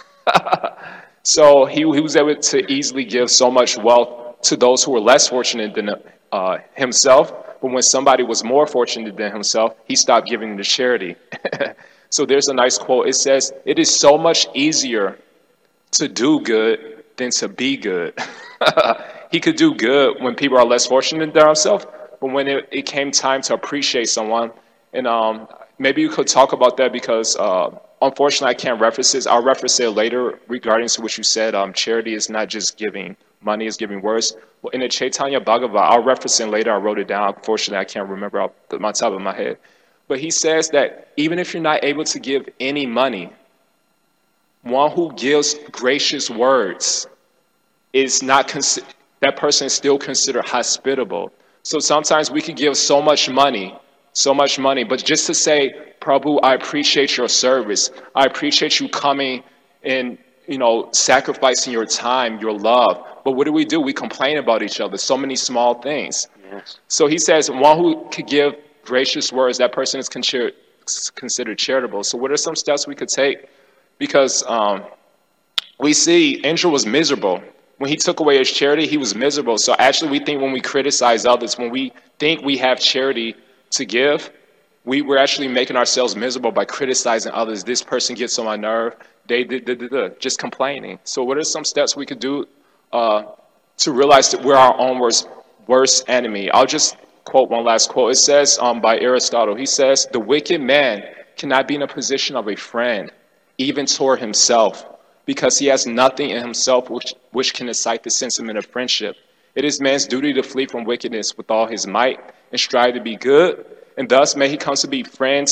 So he, he was able to easily give so much wealth to those who were less fortunate than uh, himself. But when somebody was more fortunate than himself, he stopped giving to charity. So there's a nice quote. It says, it is so much easier to do good than to be good. He could do good when people are less fortunate than himself, but when it, it came time to appreciate someone, and um, maybe you could talk about that because uh, unfortunately I can't reference this. I'll reference it later regarding to what you said. Um, charity is not just giving money, is giving words. Well, in the Chaitanya Bhagavad, I'll reference it later. I wrote it down. Unfortunately, I can't remember off the my top of my head. But he says that even if you're not able to give any money, one who gives gracious words is not consi- that person is still considered hospitable. So sometimes we could give so much money, so much money, but just to say, Prabhu, I appreciate your service. I appreciate you coming and, you know, sacrificing your time, your love. But what do we do? We complain about each other. So many small things. Yes. So he says, one who could give gracious words, that person is considered considered charitable. So what are some steps we could take? Because um, we see Indra was miserable. When he took away his charity, he was miserable. So actually we think when we criticize others, when we think we have charity to give, we, we're actually making ourselves miserable by criticizing others. This person gets on my nerve. They did, did, did, did, just complaining. So what are some steps we could do uh, to realize that we're our own worst, worst enemy? I'll just quote one last quote. It says um, by Aristotle, he says, the wicked man cannot be in a position of a friend, even toward himself, because he has nothing in himself which, which can excite the sentiment of friendship. It is man's duty to flee from wickedness with all his might and strive to be good, and thus may he come to be friends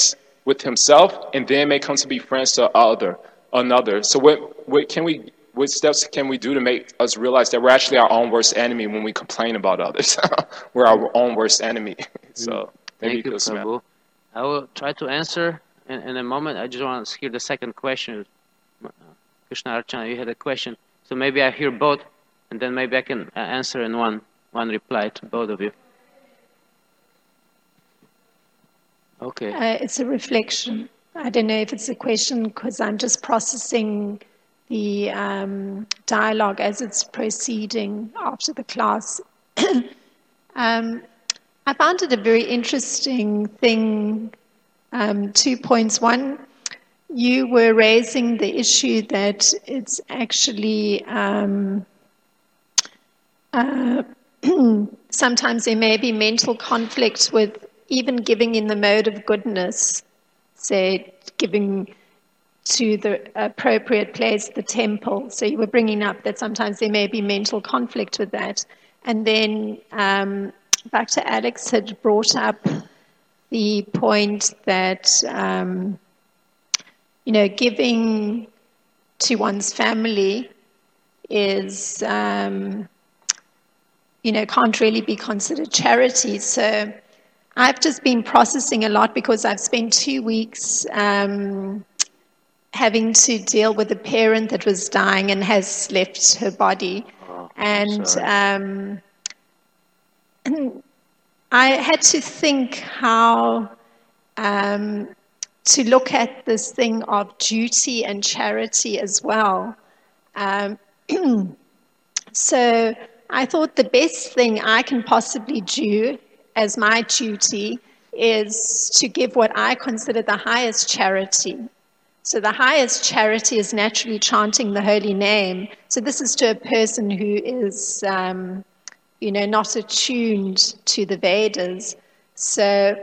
with himself, and then may come to be friends to other another. So what what can we what steps can we do to make us realize that we're actually our own worst enemy when we complain about others? We're our own worst enemy. So maybe Thank you, could some- Prabhu. I will try to answer in, in a moment. I just want to hear the second question. Uh, Krishna Archana, you had a question. So maybe I hear both, and then maybe I can uh, answer in one, one reply to both of you. Okay. Uh, it's a reflection. I don't know if it's a question because I'm just processing the um, dialogue as it's proceeding after the class. um, I found it a very interesting thing. Um, two points. One, you were raising the issue that it's actually um, uh, sometimes there may be mental conflict with even giving in the mode of goodness, say giving to the appropriate place, the temple. So you were bringing up that sometimes there may be mental conflict with that. And then um, back to Alex had brought up the point that, um, you know, giving to one's family is, um, you know, can't really be considered charity. So I've just been processing a lot because I've spent two weeks um, having to deal with a parent that was dying and has left her body. Oh, and sorry. um, I had to think how um, to look at this thing of duty and charity as well. Um, so I thought the best thing I can possibly do as my duty is to give what I consider the highest charity. So the highest charity is naturally chanting the holy name. So this is to a person who is, um, you know, not attuned to the Vedas. So,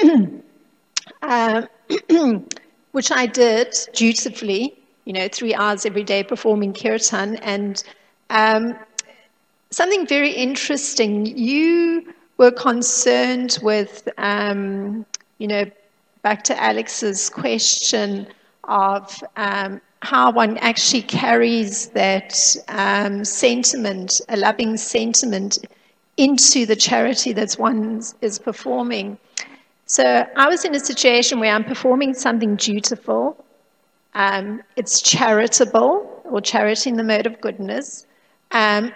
um, which I did dutifully, you know, three hours every day performing kirtan. And um, something very interesting, you were concerned with, um, you know, back to Alex's question of um, how one actually carries that um, sentiment, a loving sentiment, into the charity that one is performing. So I was in a situation where I'm performing something dutiful. Um, it's charitable, or charity in the mode of goodness. Um,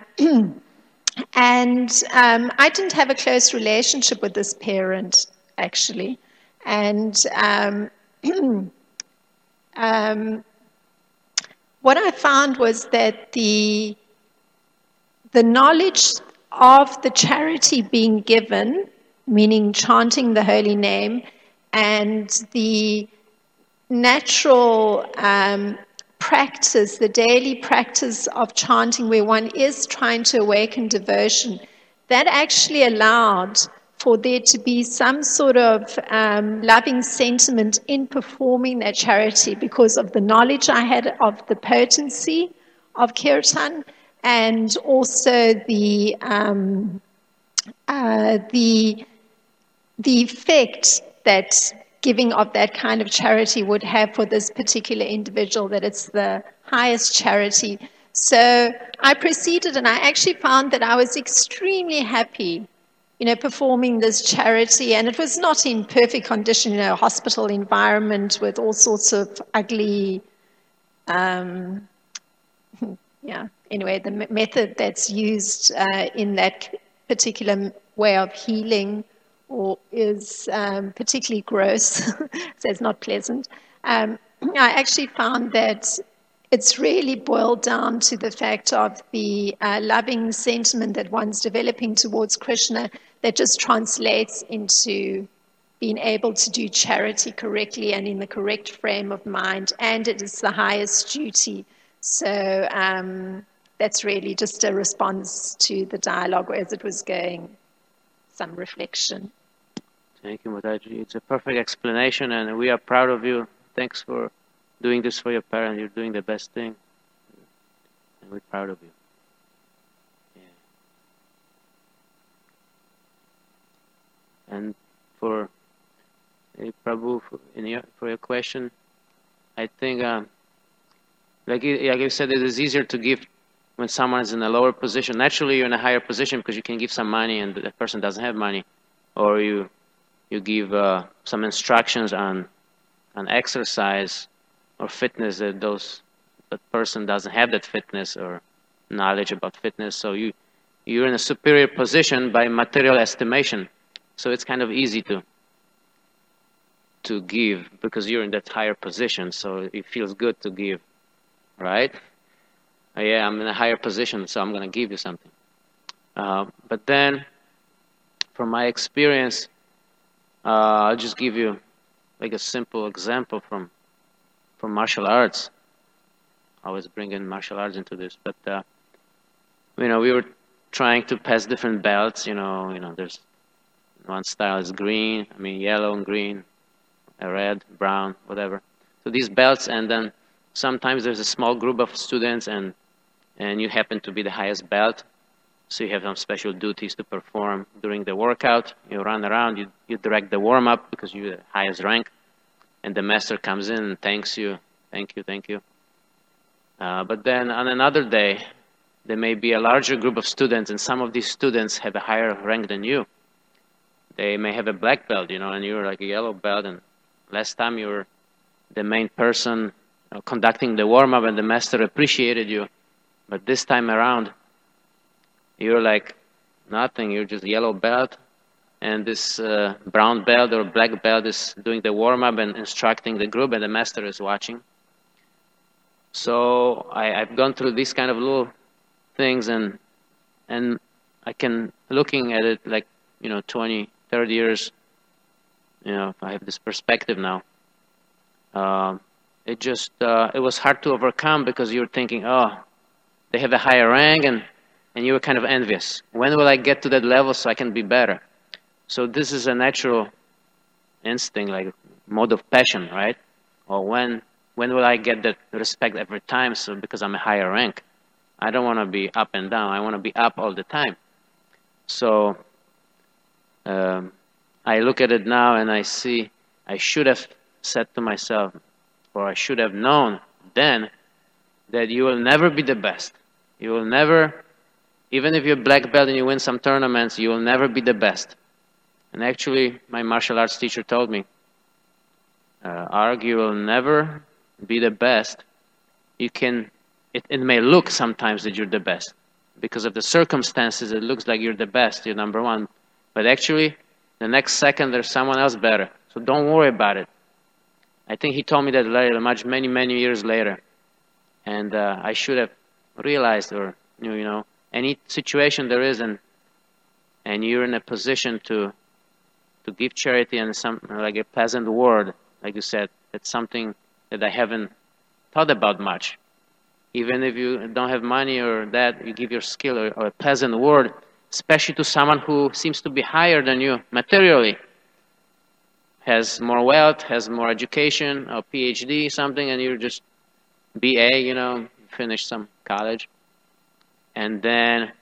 And um, I didn't have a close relationship with this parent, actually. And um, um, what I found was that the, the knowledge of the charity being given, meaning chanting the holy name, and the natural um, practice, the daily practice of chanting where one is trying to awaken devotion, that actually allowed for there to be some sort of um, loving sentiment in performing that charity because of the knowledge I had of the potency of kirtan and also the um, uh, the the effect that giving of that kind of charity would have for this particular individual, that it's the highest charity. So I proceeded and I actually found that I was extremely happy, you know, performing this charity. And it was not in perfect condition, you know, a hospital environment with all sorts of ugly, um, yeah, anyway, the m- method that's used uh, in that particular way of healing or is um, particularly gross, so it's not pleasant. Um, I actually found that it's really boiled down to the fact of the uh, loving sentiment that one's developing towards Krishna that just translates into being able to do charity correctly and in the correct frame of mind, and it is the highest duty. So um, that's really just a response to the dialogue as it was going, some reflection. Thank you, Mataji. It's a perfect explanation, and we are proud of you. Thanks for doing this for your parents. You're doing the best thing, and we're proud of you. Yeah. And for Hey, Prabhu, for, in your, for your question, I think, uh, like, you- like you said, it is easier to give when someone is in a lower position. Naturally, you're in a higher position because you can give some money and the person doesn't have money, or you you give uh, some instructions on on exercise or fitness that those that person doesn't have that fitness or knowledge about fitness. So you you're in a superior position by material estimation. So it's kind of easy to to give because you're in that higher position. So it feels good to give, right? Uh, yeah, I'm in a higher position, so I'm going to give you something. Uh, but then, from my experience, uh, I'll just give you like a simple example from from martial arts. I always bring in martial arts into this, but uh, you know, we were trying to pass different belts. You know, you know, there's one style is green, I mean yellow and green, uh, red, brown, whatever. So these belts, and then sometimes there's a small group of students, and and you happen to be the highest belt, so you have some special duties to perform during the workout. You run around, you you direct the warm up because you're the highest rank, and the master comes in and thanks you, thank you, thank you. Uh, but then on another day, there may be a larger group of students, and some of these students have a higher rank than you. They may have a black belt, you know, and you're like a yellow belt, and last time you were the main person, you know, conducting the warm-up, and the master appreciated you. But this time around, you're like nothing, you're just yellow belt, and this uh, brown belt or black belt is doing the warm-up and instructing the group, and the master is watching. So I, I've gone through these kind of little things, and and I can, looking at it like, you know, twenty, thirty years, you know, I have this perspective now. Uh, it just, uh, it was hard to overcome because you're thinking, oh, they have a higher rank, and, and you were kind of envious. When will I get to that level so I can be better? So this is a natural instinct, like mode of passion, right? Or when when will I get that respect every time? So because I'm a higher rank, I don't want to be up and down. I want to be up all the time. So um, I look at it now and I see I should have said to myself, or I should have known then, that you will never be the best. You will never, even if you're black belt and you win some tournaments, you will never be the best. And actually, my martial arts teacher told me, uh, Arg, you will never be the best. You can, it, it may look sometimes that you're the best. Because of the circumstances, it looks like you're the best, you're number one. But actually, the next second, there's someone else better. So don't worry about it. I think he told me that later, much, many, many years later. And uh, I should have realized, or, you know, any situation there is, and, and you're in a position to to give charity and some, like a pleasant word, like you said, it's something that I haven't thought about much. Even if you don't have money or that, you give your skill or, or a pleasant word, especially to someone who seems to be higher than you materially, has more wealth, has more education, or P H D, something, and you're just B A, you know, finish some college. And then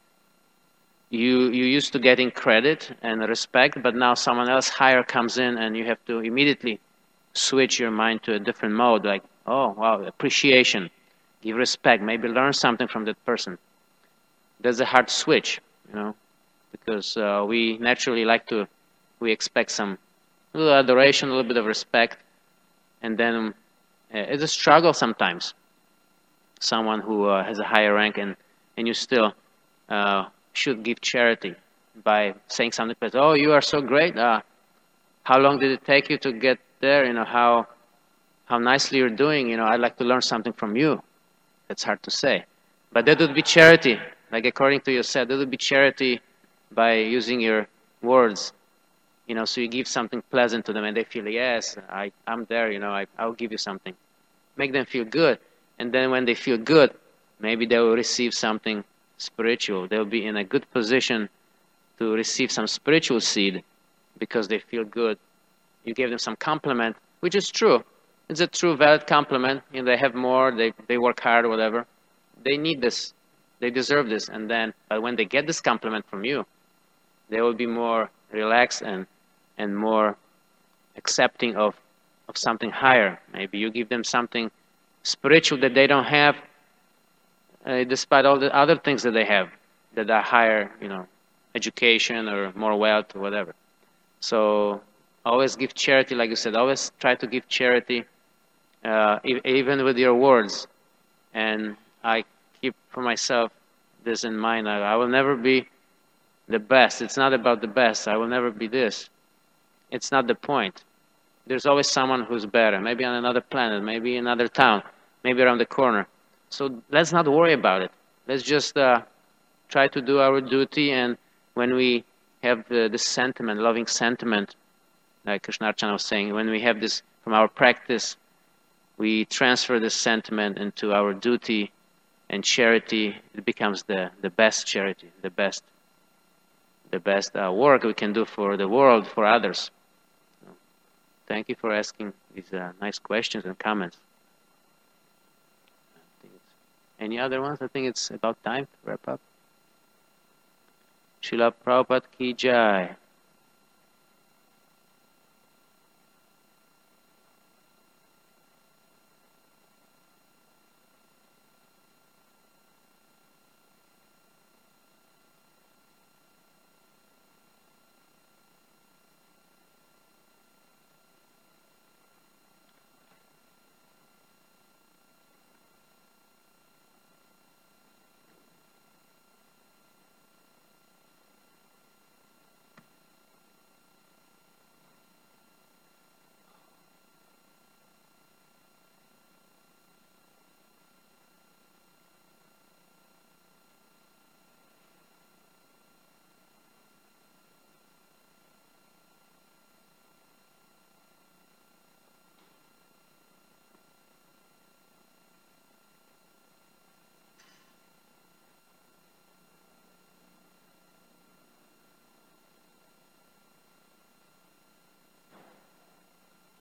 you you used to getting credit and respect, but now someone else higher comes in and you have to immediately switch your mind to a different mode, like, oh, wow, appreciation, give respect, maybe learn something from that person. That's a hard switch, you know, because uh, we naturally like to, we expect some a little adoration, a little bit of respect, and then uh, it's a struggle sometimes. Someone who uh, has a higher rank, and, and you still uh, should give charity by saying something like, oh, you are so great. Uh, how long did it take you to get there? You know, how how nicely you're doing. You know, I'd like to learn something from you. It's hard to say. But that would be charity. Like according to you said, that would be charity by using your words. You know, so you give something pleasant to them and they feel, yes, I, I'm there, you know, I, I'll give you something. Make them feel good. And then when they feel good, maybe they will receive something spiritual. They'll be in a good position to receive some spiritual seed because they feel good. You gave them some compliment, which is true. It's a true, valid compliment. You know, they have more, they, they work hard, whatever. They need this. They deserve this. And then, but when they get this compliment from you, they will be more relaxed and, and more accepting of, of something higher. Maybe you give them something spiritual that they don't have, uh, despite all the other things that they have that are higher, you know, education or more wealth or whatever. So always give charity, like you said. Always try to give charity, uh, e even with your words. And I keep for myself this in mind. I, I will never be the best. It's not about the best. I will never be this. It's not the point. There's always someone who's better, maybe on another planet, maybe in another town, maybe around the corner. So let's not worry about it. Let's just uh, try to do our duty, and when we have the, this sentiment, loving sentiment, like Krishnarchana was saying, when we have this from our practice, we transfer this sentiment into our duty and charity. It becomes the, the best charity, the best, the best uh, work we can do for the world, for others. Thank you for asking these uh, nice questions and comments. I think it's, any other ones? I think it's about time to wrap up. Srila Prabhupada ki jai.